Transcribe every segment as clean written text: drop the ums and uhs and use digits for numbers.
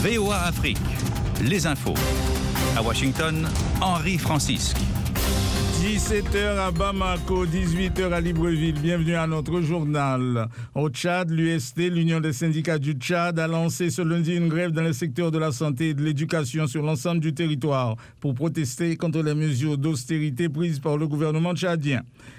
VOA Afrique, les infos. À Washington, Henri Francisque. 17h à Bamako, 18h à Libreville. Bienvenue à notre journal. Au Tchad, l'UST, l'Union des syndicats du Tchad, a lancé ce lundi une grève dans le secteur de la santé et de l'éducation sur l'ensemble du territoire pour protester contre les mesures d'austérité prises par le gouvernement tchadien.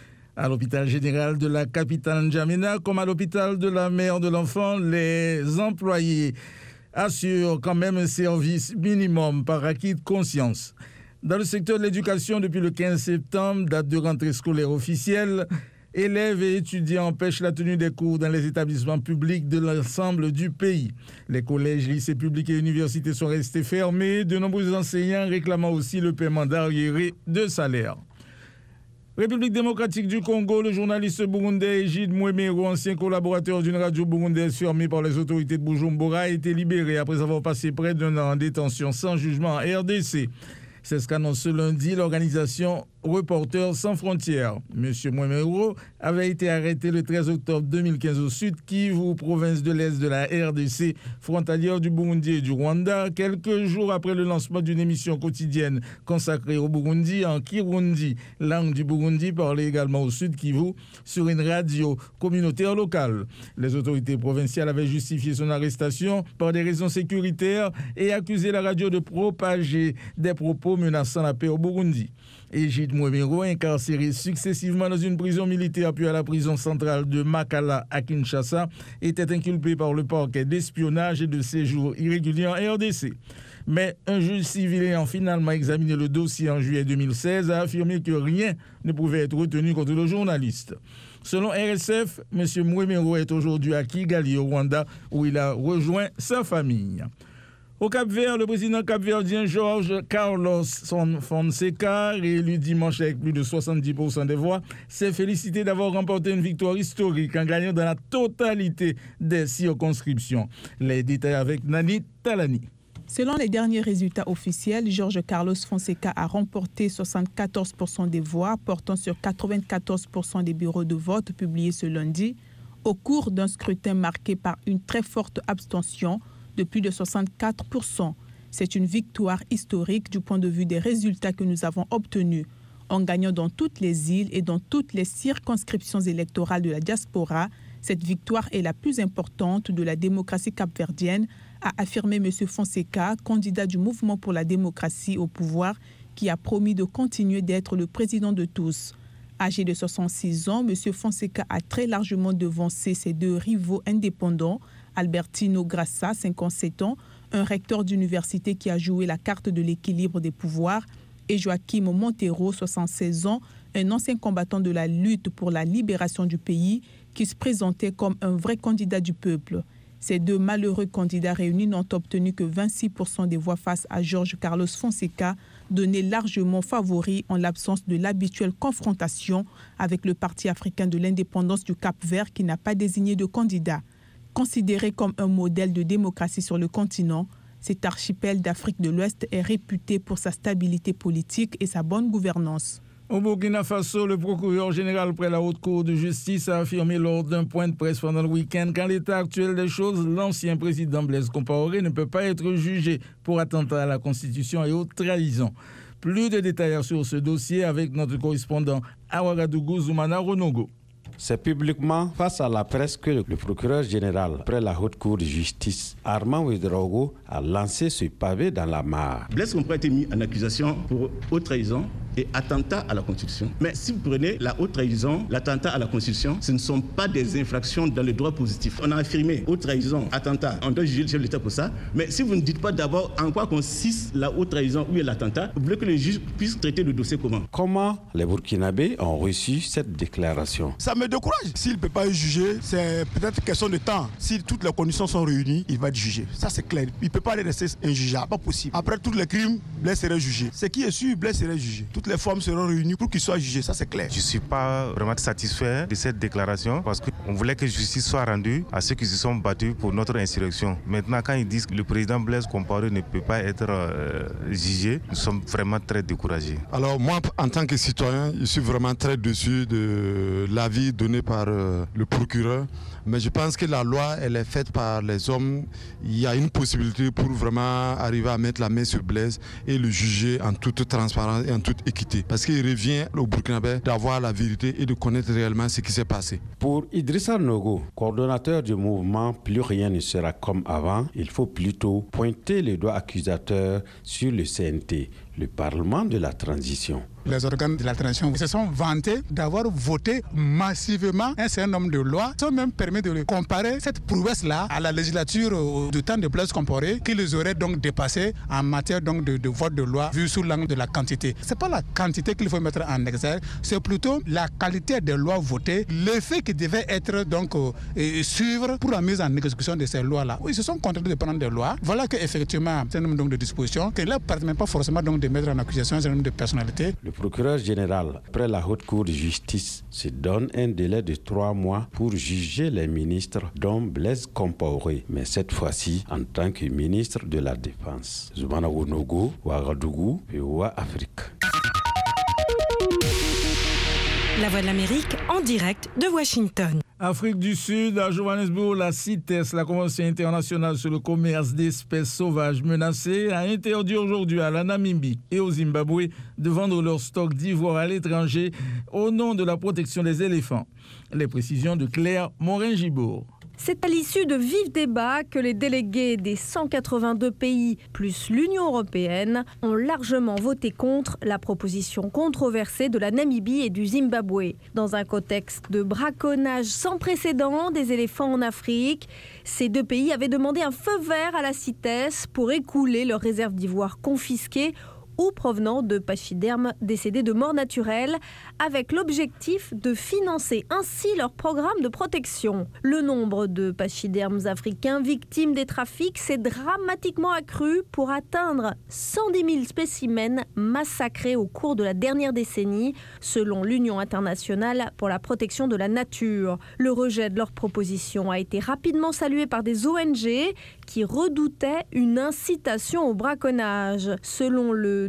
À l'hôpital général de la capitale N'Djamena, comme à l'hôpital de la mère de l'enfant, les employés assurent quand même un service minimum par acquis de conscience. Dans le secteur de l'éducation, depuis le 15 septembre, date de rentrée scolaire officielle, élèves et étudiants empêchent la tenue des cours dans les établissements publics de l'ensemble du pays. Les collèges, lycées publics et universités sont restés fermés, de nombreux enseignants réclamant aussi le paiement d'arriérés de salaire. République démocratique du Congo, le journaliste burundais Egide Mwemero, ancien collaborateur d'une radio burundaise fermée par les autorités de Bujumbura, a été libéré après avoir passé près d'un an en détention sans jugement en RDC. C'est ce qu'annonce ce lundi l'organisation Reporters sans frontières. M. Mwemero avait été arrêté le 13 octobre 2015 au Sud Kivu, province de l'Est de la RDC, frontalière du Burundi et du Rwanda, quelques jours après le lancement d'une émission quotidienne consacrée au Burundi en Kirundi, langue du Burundi parlée également au Sud Kivu, sur une radio communautaire locale. Les autorités provinciales avaient justifié son arrestation par des raisons sécuritaires et accusé la radio de propager des propos menaçant la paix au Burundi. Egide Mwemero, incarcéré successivement dans une prison militaire puis à la prison centrale de Makala à Kinshasa, était inculpé par le parquet d'espionnage et de séjour irrégulier en RDC. Mais un juge civil ayant finalement examiné le dossier en juillet 2016 a affirmé que rien ne pouvait être retenu contre le journaliste. Selon RSF, M. Mwemero est aujourd'hui à Kigali, au Rwanda, où il a rejoint sa famille. Au Cap-Vert, le président capverdien Jorge Carlos Fonseca, réélu dimanche avec plus de 70% des voix, s'est félicité d'avoir remporté une victoire historique en gagnant dans la totalité des circonscriptions. Les détails avec Nani Talani. Selon les derniers résultats officiels, Jorge Carlos Fonseca a remporté 74% des voix, portant sur 94% des bureaux de vote publiés ce lundi, au cours d'un scrutin marqué par une très forte abstention de plus de 64%. C'est une victoire historique du point de vue des résultats que nous avons obtenus. En gagnant dans toutes les îles et dans toutes les circonscriptions électorales de la diaspora, cette victoire est la plus importante de la démocratie capverdienne, a affirmé M. Fonseca, candidat du Mouvement pour la démocratie au pouvoir, qui a promis de continuer d'être le président de tous. Âgé de 66 ans, M. Fonseca a très largement devancé ses deux rivaux indépendants, Albertino Grassa, 57 ans, un recteur d'université qui a joué la carte de l'équilibre des pouvoirs, et Joaquim Monteiro, 76 ans, un ancien combattant de la lutte pour la libération du pays, qui se présentait comme un vrai candidat du peuple. Ces deux malheureux candidats réunis n'ont obtenu que 26% des voix face à Jorge Carlos Fonseca, donné largement favori en l'absence de l'habituelle confrontation avec le Parti africain de l'indépendance du Cap-Vert qui n'a pas désigné de candidat. Considéré comme un modèle de démocratie sur le continent, cet archipel d'Afrique de l'Ouest est réputé pour sa stabilité politique et sa bonne gouvernance. Au Burkina Faso, le procureur général près la Haute Cour de justice a affirmé lors d'un point de presse pendant le week-end qu'en l'état actuel des choses, l'ancien président Blaise Compaoré ne peut pas être jugé pour attentat à la Constitution et haute trahison. Plus de détails sur ce dossier avec notre correspondant à Ouagadougou, Zoumana Ronogo. C'est publiquement face à la presse que le procureur général près la Haute Cour de justice, Armand Ouedraogo, a lancé ce pavé dans la mare. Blaise Compaoré a été mis en accusation pour haute trahison et attentat à la Constitution. Mais si vous prenez la haute trahison, l'attentat à la Constitution, ce ne sont pas des infractions dans le droit positif. On a affirmé haute trahison, attentat, on doit juger le chef de l'État pour ça. Mais si vous ne dites pas d'abord en quoi consiste la haute trahison ou l'attentat, vous voulez que le juge puisse traiter le dossier comment ? Comment les Burkinabés ont reçu cette déclaration ? Ça me décourage. S'il ne peut pas être jugé, c'est peut-être question de temps. Si toutes les conditions sont réunies, il va être jugé. Ça c'est clair. Il ne peut pas rester injugeable, pas possible. Après tous les crimes, Blaise serait jugé. Ce qui est sûr, Blaise serait jugé. Toutes les formes seront réunies pour qu'il soit jugé, ça c'est clair. Je ne suis pas vraiment satisfait de cette déclaration parce qu'on voulait que justice soit rendue à ceux qui se sont battus pour notre insurrection. Maintenant, quand ils disent que le président Blaise Compaoré ne peut pas être jugé, nous sommes vraiment très découragés. Alors moi, en tant que citoyen, je suis vraiment très déçu de l'avis donné par le procureur. Mais je pense que la loi, elle est faite par les hommes. Il y a une possibilité pour vraiment arriver à mettre la main sur Blaise et le juger en toute transparence et en toute équité. Parce qu'il revient au Burkinabé d'avoir la vérité et de connaître réellement ce qui s'est passé. Pour Idrissa Nogo, coordonnateur du mouvement Plus rien ne sera comme avant, il faut plutôt pointer les doigts accusateurs sur le CNT, le Parlement de la transition. Les organes de la transition se sont vantés d'avoir voté massivement un certain nombre de lois. Ils ont même permis de comparer cette prouesse-là à la législature du temps de Blaise Compaoré, qui les aurait donc dépassé en matière donc de vote de loi vu sous l'angle de la quantité. Ce n'est pas la quantité qu'il faut mettre en exergue, c'est plutôt la qualité des lois votées, l'effet qui devait être donc suivre pour la mise en exécution de ces lois-là. Ils se sont contentés de prendre des lois. Voilà qu'effectivement, un certain nombre donc de dispositions qui ne leur permettent pas forcément donc de mettre en accusation un certain nombre de personnalités. Le procureur général, après la Haute Cour de justice, se donne un délai de 3 mois pour juger les ministres dont Blaise Compaoré, mais cette fois-ci en tant que ministre de la Défense. Zoumana Wonogo, Ouagadougou, POA Afrique. La Voix de l'Amérique en direct de Washington. Afrique du Sud, à Johannesburg, la CITES, la Convention internationale sur le commerce d'espèces sauvages menacées, a interdit aujourd'hui à la Namibie et au Zimbabwe de vendre leur stock d'ivoire à l'étranger au nom de la protection des éléphants. Les précisions de Claire Morin-Gibourg. C'est à l'issue de vifs débats que les délégués des 182 pays plus l'Union européenne ont largement voté contre la proposition controversée de la Namibie et du Zimbabwe. Dans un contexte de braconnage sans précédent des éléphants en Afrique, ces deux pays avaient demandé un feu vert à la CITES pour écouler leurs réserves d'ivoire confisquées ou provenant de pachydermes décédés de mort naturelle, avec l'objectif de financer ainsi leur programme de protection. Le nombre de pachydermes africains victimes des trafics s'est dramatiquement accru pour atteindre 110 000 spécimens massacrés au cours de la dernière décennie, selon l'Union internationale pour la protection de la nature. Le rejet de leur proposition a été rapidement salué par des ONG qui redoutaient une incitation au braconnage. Selon le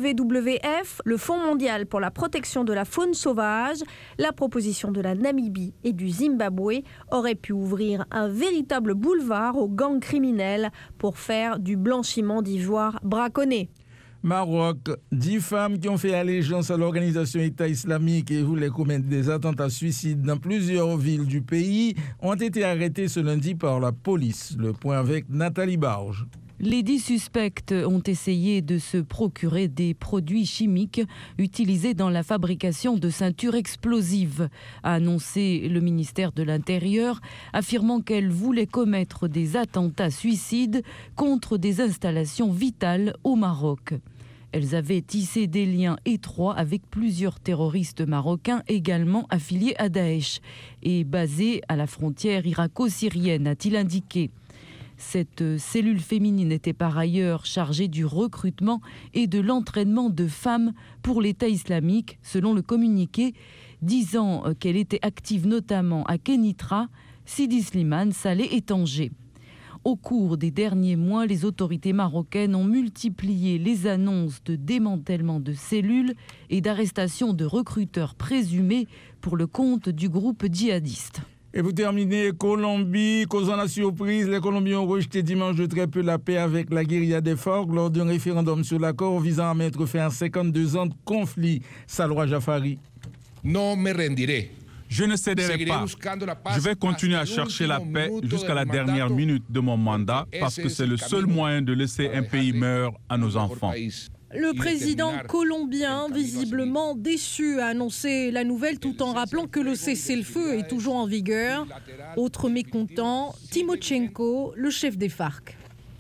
WWF, le Fonds mondial pour la protection de la faune sauvage, la proposition de la Namibie et du Zimbabwe aurait pu ouvrir un véritable boulevard aux gangs criminels pour faire du blanchiment d'ivoire braconné. Maroc, 10 femmes qui ont fait allégeance à l'organisation État islamique et voulaient commettre des attentats suicides dans plusieurs villes du pays ont été arrêtées ce lundi par la police. Le point avec Nathalie Barge. Les 10 suspects ont essayé de se procurer des produits chimiques utilisés dans la fabrication de ceintures explosives, a annoncé le ministère de l'Intérieur, affirmant qu'elles voulaient commettre des attentats suicides contre des installations vitales au Maroc. Elles avaient tissé des liens étroits avec plusieurs terroristes marocains également affiliés à Daesh et basés à la frontière irako-syrienne, a-t-il indiqué. Cette cellule féminine était par ailleurs chargée du recrutement et de l'entraînement de femmes pour l'État islamique, selon le communiqué, disant qu'elle était active notamment à Kenitra, Sidi Slimane, Salé et Tanger. Au cours des derniers mois, les autorités marocaines ont multiplié les annonces de démantèlement de cellules et d'arrestation de recruteurs présumés pour le compte du groupe djihadiste. Et pour terminer, Colombie, causant la surprise, les Colombiens ont rejeté dimanche de très peu la paix avec la guérilla des FARC lors d'un référendum sur l'accord visant à mettre fin à 52 ans de conflit. Salwa Jafari. Non me rendiré. Je ne céderai pas. Je vais continuer à chercher la paix jusqu'à la dernière minute de mon mandat parce que c'est le seul moyen de laisser un pays meurer à nos enfants. Le président colombien, visiblement déçu, a annoncé la nouvelle tout en rappelant que le cessez-le-feu est toujours en vigueur. Autre mécontent, Timochenko, le chef des FARC.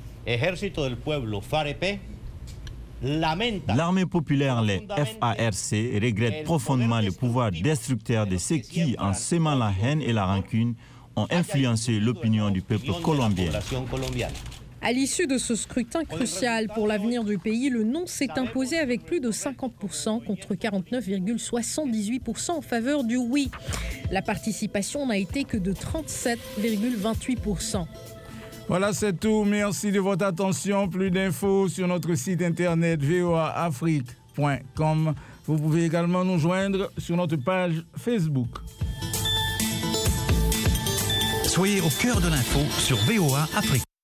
L'armée populaire, les FARC, regrette profondément le pouvoir destructeur de ceux qui, en sémant la haine et la rancune, ont influencé l'opinion du peuple colombien. À l'issue de ce scrutin crucial pour l'avenir du pays, le non s'est imposé avec plus de 50% contre 49,78% en faveur du oui. La participation n'a été que de 37,28%. Voilà, c'est tout. Merci de votre attention. Plus d'infos sur notre site internet voaafrique.com. Vous pouvez également nous joindre sur notre page Facebook. Soyez au cœur de l'info sur VOA Afrique.